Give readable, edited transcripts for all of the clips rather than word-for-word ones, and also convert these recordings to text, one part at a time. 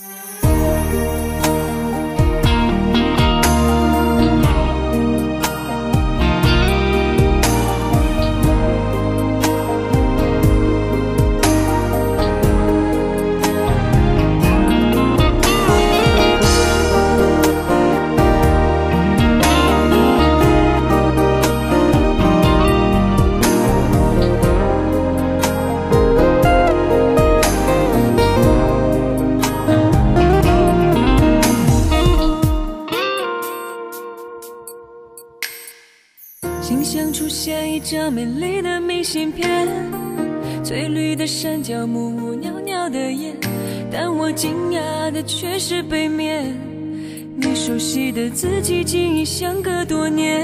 信箱出现一张美丽的明信片，翠绿的山脚木木袅袅的烟，但我惊讶的却是背面，你熟悉的字迹竟已相隔多年。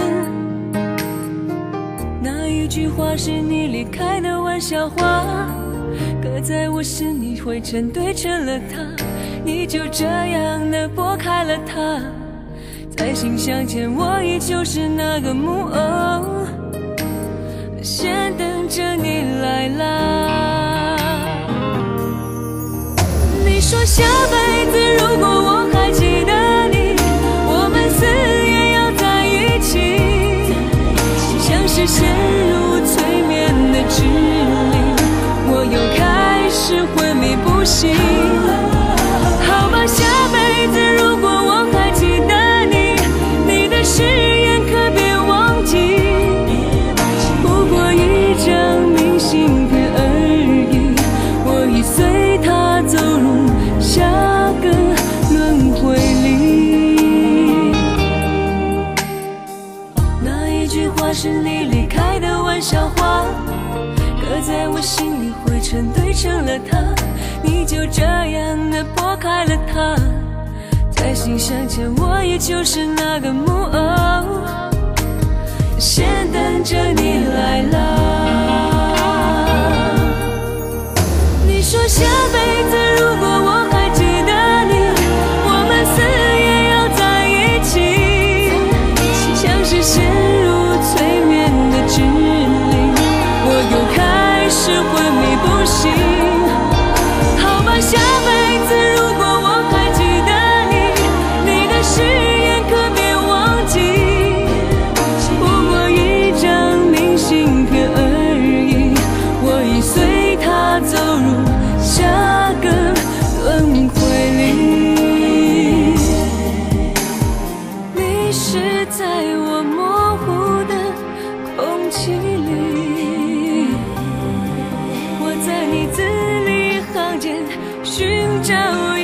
那一句话是你离开的玩笑话，搁在我心里灰尘堆成了塔，你就这样的拨开了它。在信箱前我依旧是那个木偶，先等着你来啦。你说下辈子如果我还记得你，我们死也要在一起，像是陷入催眠的指令，我又开始昏迷不醒。好吧，下辈子如果我还记得你，你的誓言可别忘记，不过一张明信片而已，我已随它走入下个轮回里。那一句话是你离开的玩笑话，搁在我心里灰尘堆成了塔，你就这样的拨开了它。在信箱前我依旧是那个木偶，先等着你来啦。你说下辈子如果我还记得你，我们死也要在一起，像是陷入催眠的指令，我又开始昏迷不醒。好吧，下辈子如果我还记得你，你的誓言可别忘记，不过一张明信片而已，我已随它走入下个轮回里。你是在我模糊的空气里，我在你字里行间寻找